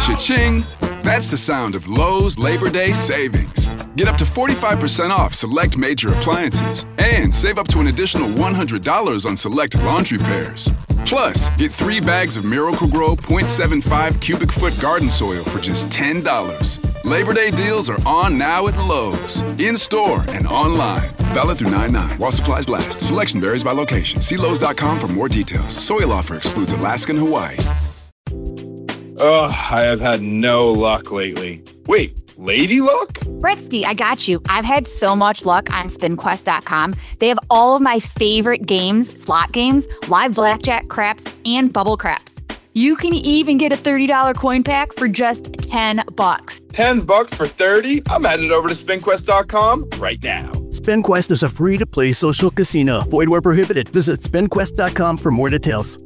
Cha-ching! That's the sound of Lowe's Labor Day savings. Get up to 45% off select major appliances and save up to an additional $100 on select laundry pairs. Plus, get 3 bags of Miracle-Gro 0.75 cubic foot garden soil for just $10. Labor Day deals are on now at Lowe's, in-store and online. Valid through 9/9 while supplies last. Selection varies by location. See Lowe's.com for more details. Soil offer excludes Alaska and Hawaii. Ugh, I have had no luck lately. Wait, lady luck? Bretsky, I got you. I've had so much luck on SpinQuest.com. They have all of my favorite games, slot games, live blackjack, craps, and bubble craps. You can even get a $30 coin pack for just $10. $10 for 30? I'm headed over to SpinQuest.com right now. SpinQuest is a free-to-play social casino. Void where prohibited. Visit SpinQuest.com for more details.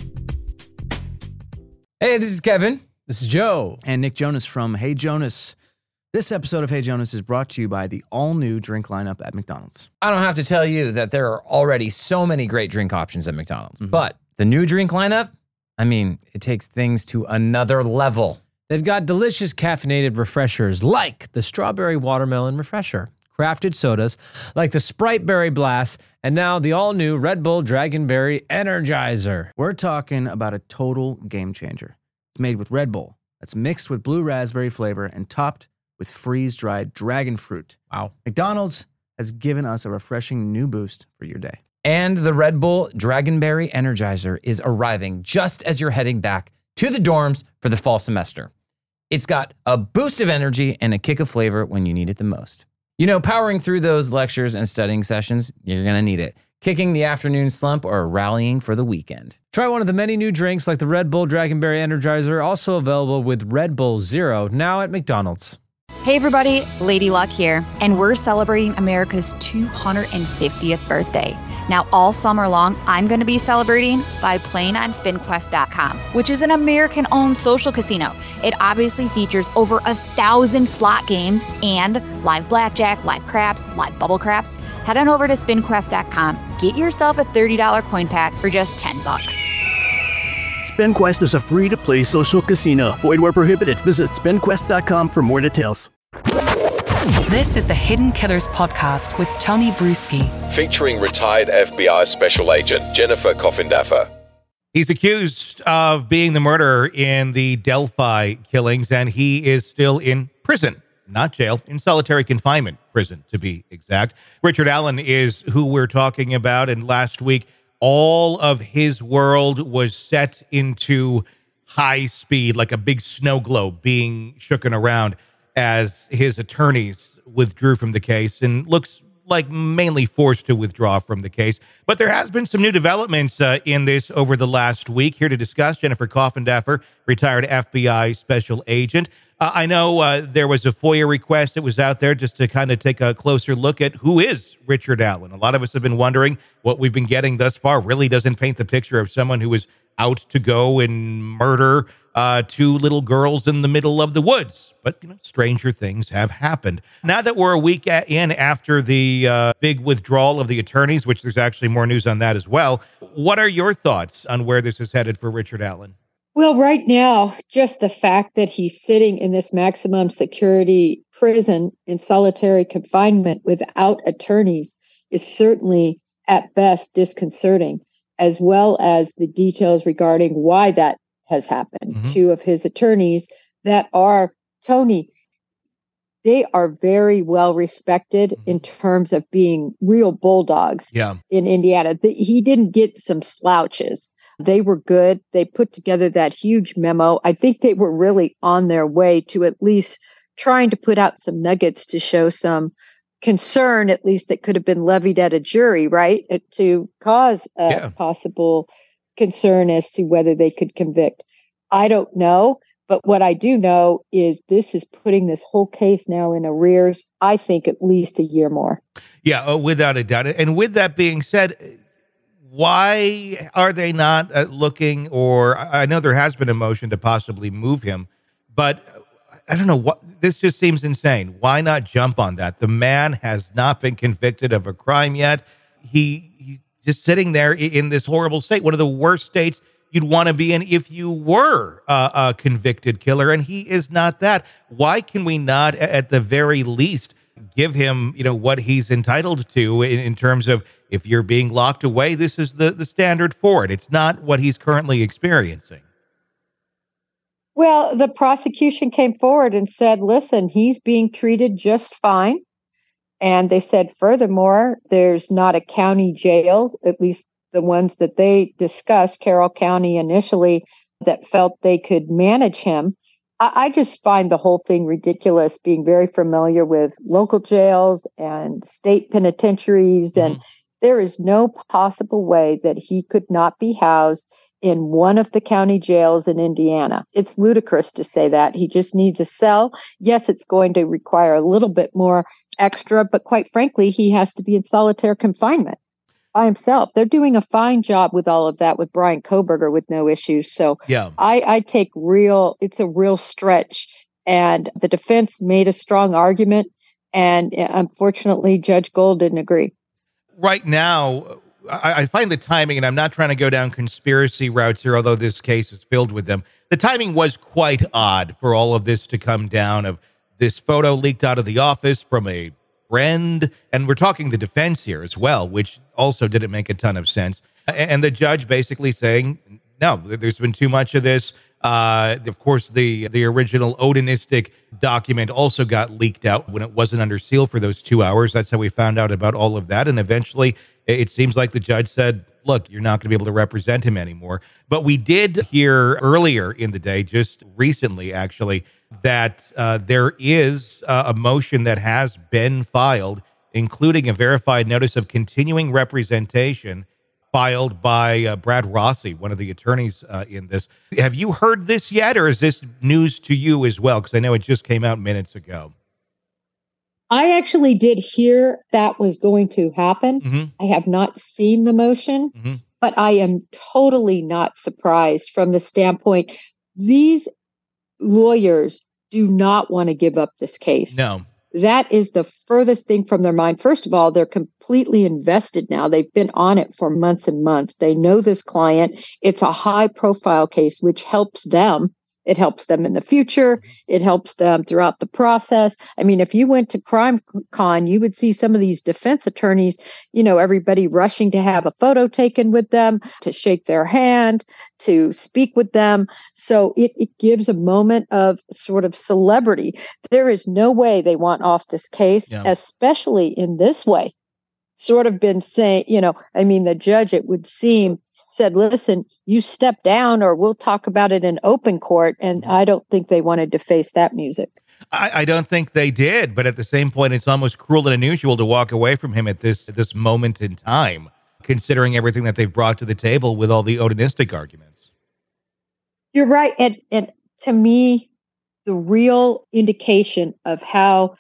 Hey, this is Kevin. This is Joe. And Nick Jonas from Hey Jonas. This episode of Hey Jonas is brought to you by the all-new drink lineup at McDonald's. I don't have to tell you that there are already so many great drink options at McDonald's. But the new drink lineup, I mean, it takes things to another level. They've got delicious caffeinated refreshers like the Strawberry Watermelon Refresher, crafted sodas like the Sprite Berry Blast, and now the all-new Red Bull Dragonberry Energizer. We're talking about a total game changer. It's made with Red Bull that's mixed with blue raspberry flavor and topped with freeze-dried dragon fruit. Wow. McDonald's has given us a refreshing new boost for your day. And the Red Bull Dragonberry Energizer is arriving just as you're heading back to the dorms for the fall semester. It's got a boost of energy and a kick of flavor when you need it the most. You know, powering through those lectures and studying sessions, you're going to need it. Kicking the afternoon slump or rallying for the weekend. Try one of the many new drinks like the Red Bull Dragonberry Energizer, also available with Red Bull Zero, now at McDonald's. Hey everybody, Lady Luck here, and we're celebrating America's 250th birthday. Now, all summer long, I'm going to be celebrating by playing on SpinQuest.com, which is an American-owned social casino. It obviously features over 1,000 slot games and live blackjack, live craps, live bubble craps. Head on over to SpinQuest.com. Get yourself a $30 coin pack for just $10. SpinQuest is a free-to-play social casino. Void where prohibited. Visit SpinQuest.com for more details. This is the Hidden Killers podcast with Tony Bruschi. Featuring retired FBI Special Agent Jennifer Coffindaffer. He's accused of being the murderer in the Delphi killings, and he is still in prison. Not jail, in solitary confinement prison, to be exact. Richard Allen is who we're talking about, and last week, all of his world was set into high speed, like a big snow globe being shooken around as his attorneys withdrew from the case, and looks like mainly forced to withdraw from the case. But there has been some new developments in this over the last week. Here to discuss, Jennifer Coffindaffer, retired FBI special agent. I know there was a FOIA request that was out there just to kind of take a closer look at who is Richard Allen. A lot of us have been wondering what we've been getting thus far really doesn't paint the picture of someone who is out to go and murder 2 little girls in the middle of the woods. But, you know, stranger things have happened. Now that we're a week in after the big withdrawal of the attorneys, which there's actually more news on that as well, what are your thoughts on where this is headed for Richard Allen? Well, right now, just the fact that he's sitting in this maximum security prison in solitary confinement without attorneys is certainly, at best, disconcerting, as well as the details regarding why that has happened. Mm-hmm. 2 of his attorneys that are, Tony, they are very well respected in terms of being real bulldogs in Indiana. He didn't get some slouches. They were good. They put together that huge memo. I think they were really on their way to at least trying to put out some nuggets to show some concern, at least that could have been levied at a jury, right? To cause a possible concern as to whether they could convict. I don't know. But what I do know is this is putting this whole case now in arrears, I think at least a year more. Yeah, without a doubt. And with that being said, why are they not looking, or I know there has been a motion to possibly move him, but I don't know, what this just seems insane. Why not jump on that? The man has not been convicted of a crime yet. He's just sitting there in this horrible state, one of the worst states you'd want to be in if you were a convicted killer, and he is not that. Why can we not, at the very least, give him, what he's entitled to in terms of, if you're being locked away, this is the standard for it. It's not what he's currently experiencing. Well, the prosecution came forward and said, listen, he's being treated just fine. And they said, furthermore, there's not a county jail, at least the ones that they discussed, Carroll County initially, that felt they could manage him. I just find the whole thing ridiculous, being very familiar with local jails and state penitentiaries. And there is no possible way that he could not be housed in one of the county jails in Indiana. It's ludicrous to say that. He just needs a cell. Yes, it's going to require a little bit more extra, but quite frankly, he has to be in solitary confinement by himself. They're doing a fine job with all of that with Brian Kohberger with no issues. So yeah, I take it's a real stretch. And the defense made a strong argument. And unfortunately, Judge Gold didn't agree. Right now, I find the timing, and I'm not trying to go down conspiracy routes here, although this case is filled with them. The timing was quite odd for all of this to come down, of this photo leaked out of the office from a friend. And we're talking the defense here as well, which also didn't make a ton of sense. And the judge basically saying, no, there's been too much of this. Of course, the original Odinistic document also got leaked out when it wasn't under seal for those 2 hours. That's how we found out about all of that. And eventually, it seems like the judge said, look, you're not going to be able to represent him anymore. But we did hear earlier in the day, just recently actually, that there is a motion that has been filed, including a verified notice of continuing representation filed by Brad Rossi, one of the attorneys in this. Have you heard this yet, or is this news to you as well? Because I know it just came out minutes ago. I actually did hear that was going to happen. I have not seen the motion, but I am totally not surprised from the standpoint. These lawyers do not want to give up this case. No. That is the furthest thing from their mind. First of all, they're completely invested now. They've been on it for months and months. They know this client. It's a high profile case, which helps them. It helps them in the future. It helps them throughout the process. I mean, if you went to CrimeCon, you would see some of these defense attorneys, everybody rushing to have a photo taken with them, to shake their hand, to speak with them. So it gives a moment of sort of celebrity. There is no way they want off this case, especially in this way. Sort of been saying, the judge, it would seem, said, listen, you step down or we'll talk about it in open court. And I don't think they wanted to face that music. I don't think they did. But at the same point, it's almost cruel and unusual to walk away from him at this moment in time, considering everything that they've brought to the table with all the Odinistic arguments. You're right. And to me, the real indication of how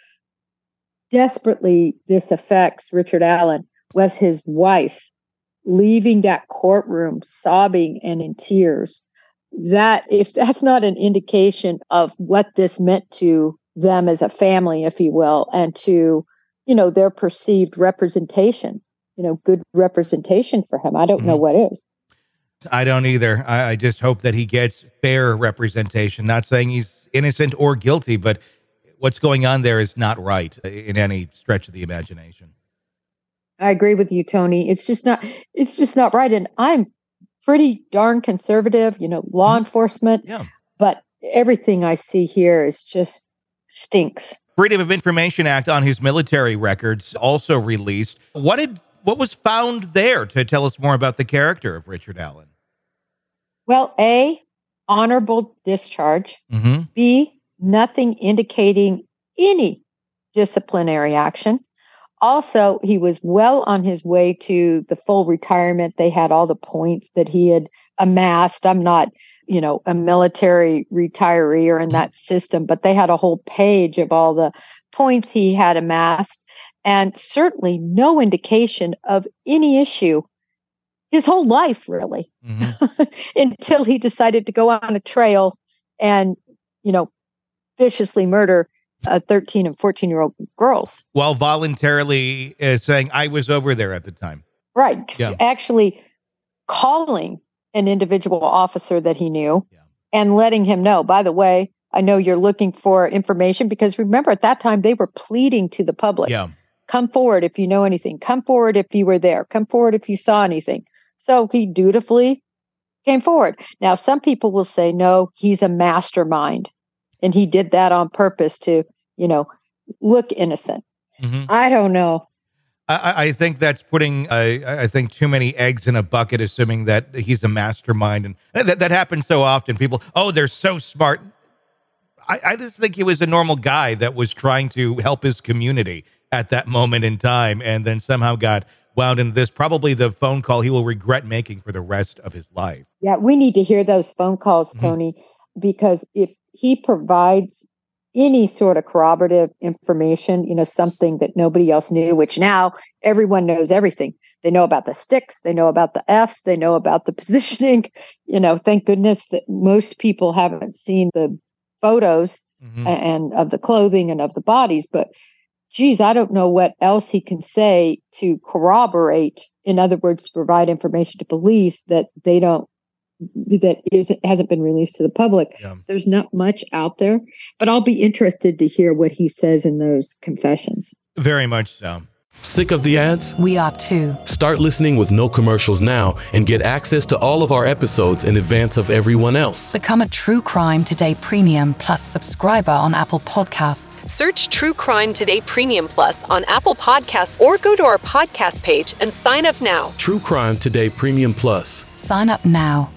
desperately this affects Richard Allen was his wife leaving that courtroom sobbing and in tears. That, if that's not an indication of what this meant to them as a family, if you will, and to, their perceived representation, good representation for him, I don't know what is. I don't either. I just hope that he gets fair representation. Not saying he's innocent or guilty, but what's going on there is not right in any stretch of the imagination. I agree with you, Tony. It's just not right. And I'm pretty darn conservative, law enforcement, but everything I see here is just stinks. Freedom of Information Act on his military records also released. What was found there to tell us more about the character of Richard Allen? Well, A, honorable discharge. B, nothing indicating any disciplinary action. Also, he was well on his way to the full retirement. They had all the points that he had amassed. I'm not, a military retiree or in that system, but they had a whole page of all the points he had amassed, and certainly no indication of any issue his whole life, really, until he decided to go on a trail and, viciously murder 13 and 14-year-old girls. While voluntarily saying, I was over there at the time. Right. Yeah. Actually calling an individual officer that he knew and letting him know, by the way, I know you're looking for information, because remember at that time they were pleading to the public. Yeah. Come forward if you know anything. Come forward if you were there. Come forward if you saw anything. So he dutifully came forward. Now, some people will say, no, he's a mastermind. And he did that on purpose to, look innocent. Mm-hmm. I don't know. I think that's putting, I think, too many eggs in a bucket, assuming that he's a mastermind. And that happens so often. People, they're so smart. I just think he was a normal guy that was trying to help his community at that moment in time, and then somehow got wound into this, probably the phone call he will regret making for the rest of his life. Yeah, we need to hear those phone calls, Tony, because if he provides any sort of corroborative information, something that nobody else knew, which now everyone knows everything. They know about the sticks, they know about the F, they know about the positioning. Thank goodness that most people haven't seen the photos and of the clothing and of the bodies, but geez, I don't know what else he can say to corroborate. In other words, to provide information to police that hasn't been released to the public. Yeah. There's not much out there, but I'll be interested to hear what he says in those confessions. Very much so. Sick of the ads? We are too. Start listening with no commercials now and get access to all of our episodes in advance of everyone else. Become a True Crime Today Premium Plus subscriber on Apple Podcasts. Search True Crime Today Premium Plus on Apple Podcasts or go to our podcast page and sign up now. True Crime Today Premium Plus. Sign up now.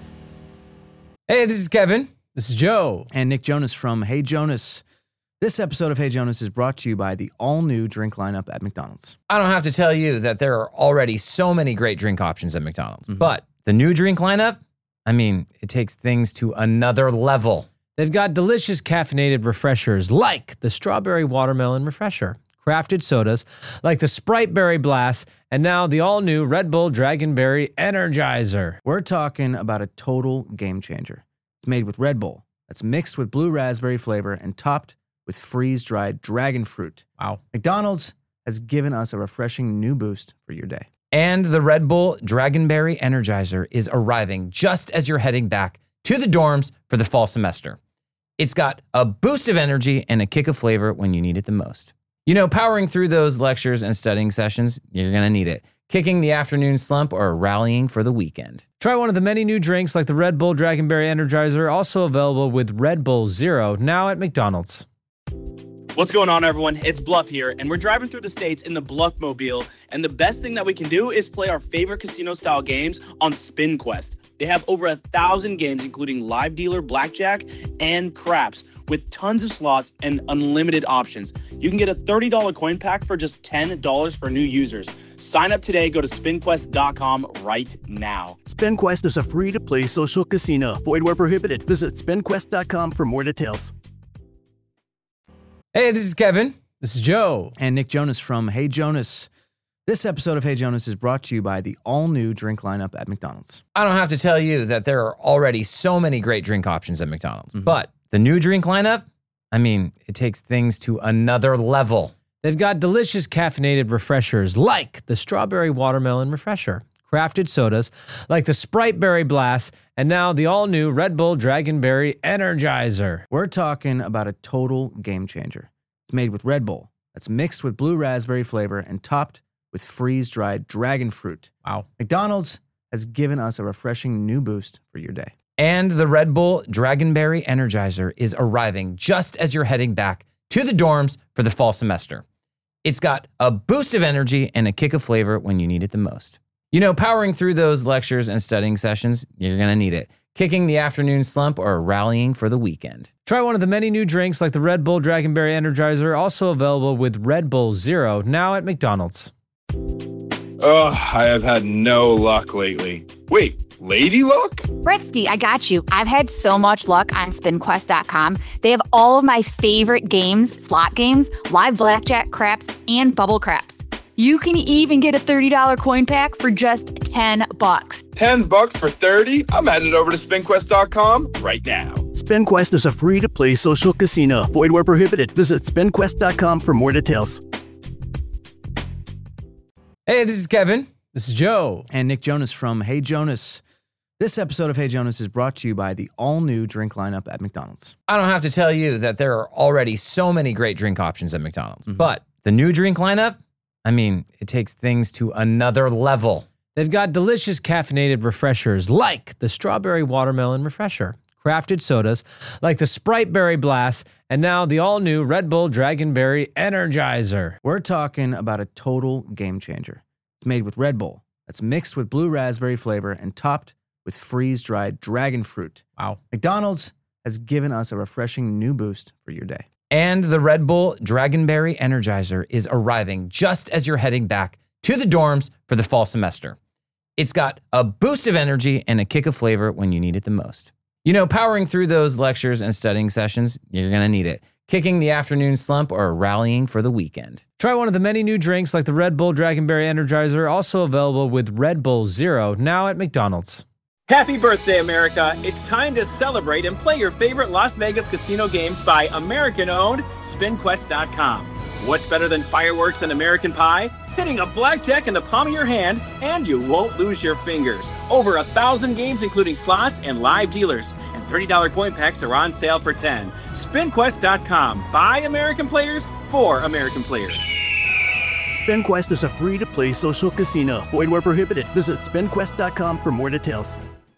Hey, this is Kevin. This is Joe. And Nick Jonas from Hey Jonas. This episode of Hey Jonas is brought to you by the all-new drink lineup at McDonald's. I don't have to tell you that there are already so many great drink options at McDonald's, but the new drink lineup, it takes things to another level. They've got delicious caffeinated refreshers like the Strawberry Watermelon Refresher, crafted sodas like the Sprite Berry Blast, and now the all-new Red Bull Dragonberry Energizer. We're talking about a total game changer. It's made with Red Bull that's mixed with blue raspberry flavor and topped with freeze-dried dragon fruit. Wow. McDonald's has given us a refreshing new boost for your day. And the Red Bull Dragonberry Energizer is arriving just as you're heading back to the dorms for the fall semester. It's got a boost of energy and a kick of flavor when you need it the most. Powering through those lectures and studying sessions, you're going to need it. Kicking the afternoon slump or rallying for the weekend. Try one of the many new drinks like the Red Bull Dragonberry Energizer, also available with Red Bull Zero, now at McDonald's. What's going on, everyone? It's Bluff here, and we're driving through the states in the Bluff-mobile, and the best thing that we can do is play our favorite casino-style games on Spin Quest. They have over 1,000 games, including live dealer, blackjack, and craps, with tons of slots and unlimited options. You can get a $30 coin pack for just $10 for new users. Sign up today. Go to spinquest.com right now. SpinQuest is a free-to-play social casino. Void where prohibited. Visit spinquest.com for more details. Hey, this is Kevin. This is Joe. And Nick Jonas from Hey Jonas. This episode of Hey Jonas is brought to you by the all-new drink lineup at McDonald's. I don't have to tell you that there are already so many great drink options at McDonald's, but the new drink lineup, it takes things to another level. They've got delicious caffeinated refreshers like the Strawberry Watermelon Refresher, crafted sodas like the Sprite Berry Blast, and now the all-new Red Bull Dragonberry Energizer. We're talking about a total game changer. It's made with Red Bull that's mixed with blue raspberry flavor and topped with freeze-dried dragon fruit. Wow. McDonald's has given us a refreshing new boost for your day. And the Red Bull Dragonberry Energizer is arriving just as you're heading back to the dorms for the fall semester. It's got a boost of energy and a kick of flavor when you need it the most. Powering through those lectures and studying sessions, you're going to need it. Kicking the afternoon slump or rallying for the weekend. Try one of the many new drinks like the Red Bull Dragonberry Energizer, also available with Red Bull Zero, now at McDonald's. I have had no luck lately. Wait, lady luck? Bretsky, I got you. I've had so much luck on SpinQuest.com. They have all of my favorite games, slot games, live blackjack, craps, and bubble craps. You can even get a $30 coin pack for just $10. $10 for 30? I'm headed over to spinquest.com right now. SpinQuest is a free-to-play social casino. Void where prohibited. Visit spinquest.com for more details. Hey, this is Kevin. This is Joe. And Nick Jonas from Hey Jonas. This episode of Hey Jonas is brought to you by the all-new drink lineup at McDonald's. I don't have to tell you that there are already so many great drink options at McDonald's, but the new drink lineup, I mean, it takes things to another level. They've got delicious caffeinated refreshers like the Strawberry Watermelon Refresher, crafted sodas like the Sprite Berry Blast, and now the all-new Red Bull Dragonberry Energizer. We're talking about a total game changer. It's made with Red Bull that's mixed with blue raspberry flavor and topped with freeze-dried dragon fruit. Wow. McDonald's has given us a refreshing new boost for your day. And the Red Bull Dragonberry Energizer is arriving just as you're heading back to the dorms for the fall semester. It's got a boost of energy and a kick of flavor when you need it the most. You know, powering through those lectures and studying sessions, you're going to need it. Kicking the afternoon slump or rallying for the weekend. Try one of the many new drinks like the Red Bull Dragonberry Energizer, also available with Red Bull Zero, now at McDonald's. Happy birthday, America. It's time to celebrate and play your favorite Las Vegas casino games by American-owned SpinQuest.com. What's better than fireworks and American pie? Hitting a blackjack in the palm of your hand, and you won't lose your fingers. Over 1,000 games, including slots and live dealers. And $30 coin packs are on sale for $10. SpinQuest.com. By American players, for American players. SpinQuest is a free-to-play social casino. Void where prohibited. Visit SpinQuest.com for more details.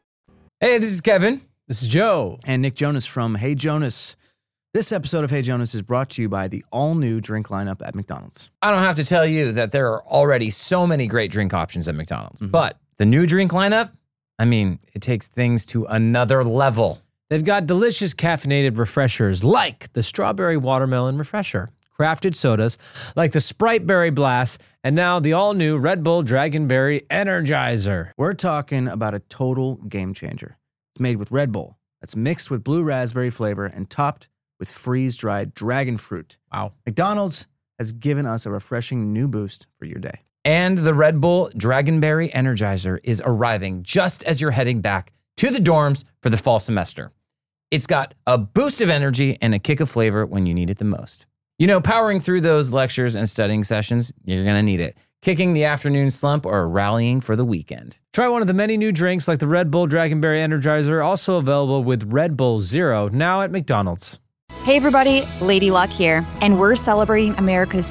Hey, this is Kevin. This is Joe. And Nick Jonas from Hey Jonas. This episode of Hey Jonas is brought to you by the all-new drink lineup at McDonald's. I don't have to tell you that there are already so many great drink options at McDonald's, but the new drink lineup, I mean, it takes things to another level. They've got delicious caffeinated refreshers like the Strawberry Watermelon Refresher, crafted sodas like the Sprite Berry Blast, and now the all-new Red Bull Dragonberry Energizer. We're talking about a total game changer. It's made with Red Bull that's mixed with blue raspberry flavor and topped with freeze-dried dragon fruit. Wow. McDonald's has given us a refreshing new boost for your day. And the Red Bull Dragonberry Energizer is arriving just as you're heading back to the dorms for the fall semester. It's got a boost of energy and a kick of flavor when you need it the most. You know, powering through those lectures and studying sessions, you're going to need it. Kicking the afternoon slump or rallying for the weekend. Try one of the many new drinks like the Red Bull Dragonberry Energizer, also available with Red Bull Zero, now at McDonald's. Hey everybody, Lady Luck here, and we're celebrating America's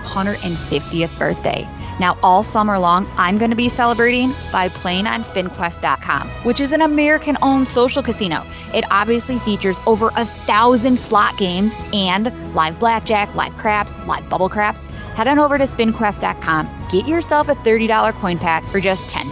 250th birthday. Now all summer long, I'm going to be celebrating by playing on SpinQuest.com, which is an American-owned social casino. It obviously features over 1,000 slot games and live blackjack, live craps, live bubble craps. Head on over to SpinQuest.com, get yourself a $30 coin pack for just $10.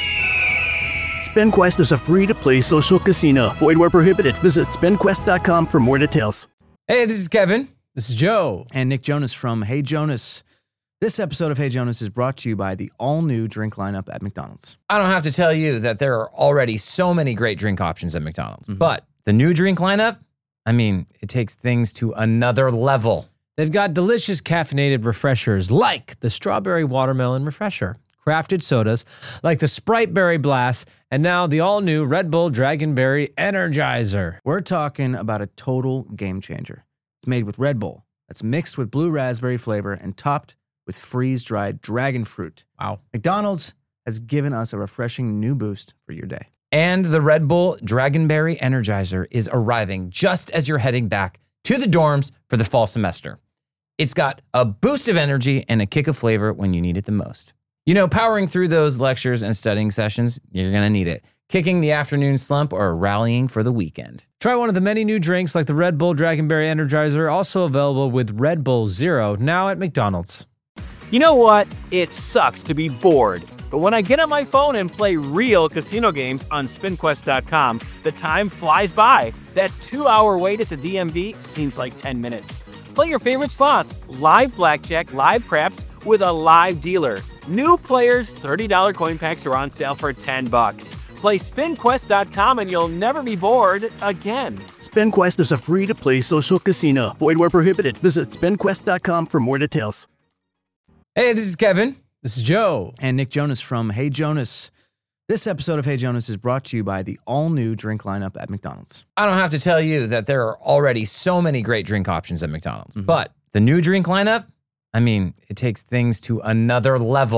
SpinQuest is a free-to-play social casino. Void where prohibited. Visit SpinQuest.com for more details. Hey, this is Kevin. This is Joe. And Nick Jonas from Hey Jonas. This episode of Hey Jonas is brought to you by the all-new drink lineup at McDonald's. I don't have to tell you that there are already so many great drink options at McDonald's, but the new drink lineup, I mean, it takes things to another level. They've got delicious caffeinated refreshers like the Strawberry Watermelon Refresher, crafted sodas like the Sprite Berry Blast, and now the all-new Red Bull Dragonberry Energizer. We're talking about a total game changer. It's made with Red Bull that's mixed with blue raspberry flavor and topped with freeze-dried dragon fruit. Wow. McDonald's has given us a refreshing new boost for your day. And the Red Bull Dragonberry Energizer is arriving just as you're heading back to the dorms for the fall semester. It's got a boost of energy and a kick of flavor when you need it the most. You know, powering through those lectures and studying sessions, you're going to need it. Kicking the afternoon slump or rallying for the weekend. Try one of the many new drinks like the Red Bull Dragonberry Energizer, also available with Red Bull Zero, now at McDonald's. You know what? It sucks to be bored. But when I get on my phone and play real casino games on SpinQuest.com, the time flies by. That 2-hour wait at the DMV seems like 10 minutes. Play your favorite slots, live blackjack, live craps, with a live dealer. New players, $30 coin packs are on sale for $10. Play SpinQuest.com and you'll never be bored again. SpinQuest is a free-to-play social casino. Void where prohibited. Visit SpinQuest.com for more details. Hey, this is Kevin. This is Joe. And Nick Jonas from Hey Jonas. This episode of Hey Jonas is brought to you by the all-new drink lineup at McDonald's. I don't have to tell you that there are already so many great drink options at McDonald's, but the new drink lineup, I mean, it takes things to another level.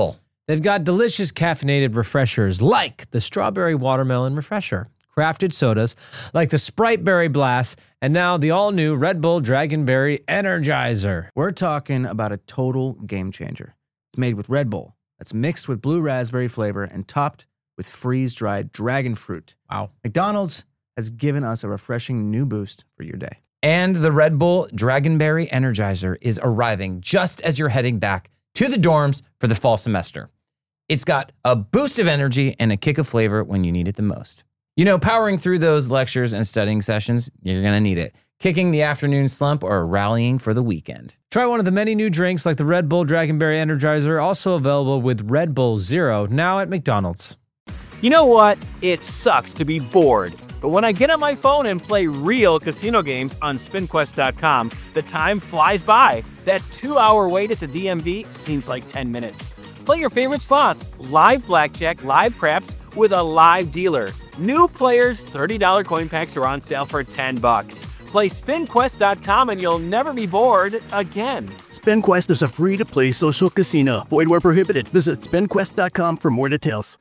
They've got delicious caffeinated refreshers like the Strawberry Watermelon Refresher, crafted sodas like the Sprite Berry Blast, and now the all-new Red Bull Dragonberry Energizer. We're talking about a total game changer. It's made with Red Bull that's mixed with blue raspberry flavor and topped with freeze-dried dragon fruit. Wow. McDonald's has given us a refreshing new boost for your day. And the Red Bull Dragonberry Energizer is arriving just as you're heading back to the dorms for the fall semester. It's got a boost of energy and a kick of flavor when you need it the most. You know, powering through those lectures and studying sessions, you're going to need it. Kicking the afternoon slump or rallying for the weekend. Try one of the many new drinks like the Red Bull Dragonberry Energizer, also available with Red Bull Zero, now at McDonald's. You know what? It sucks to be bored. But when I get on my phone and play real casino games on SpinQuest.com, the time flies by. That 2-hour wait at the DMV seems like 10 minutes. Play your favorite slots, live blackjack, live craps, with a live dealer. New players, $30 coin packs are on sale for $10. Play SpinQuest.com and you'll never be bored again. SpinQuest is a free-to-play social casino. Void where prohibited. Visit SpinQuest.com for more details.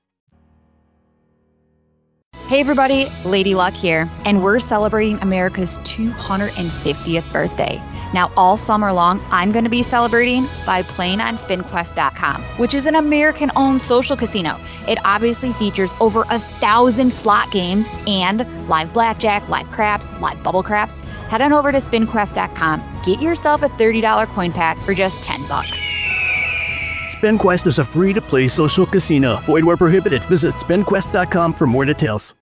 Hey everybody, Lady Luck here, and we're celebrating America's 250th birthday. Now all summer long, I'm going to be celebrating by playing on SpinQuest.com, which is an American-owned social casino. It obviously features over 1,000 slot games and live blackjack, live craps, live bubble craps. Head on over to SpinQuest.com, get yourself a $30 coin pack for just $10. SpinQuest is a free-to-play social casino. Void where prohibited. Visit SpinQuest.com for more details.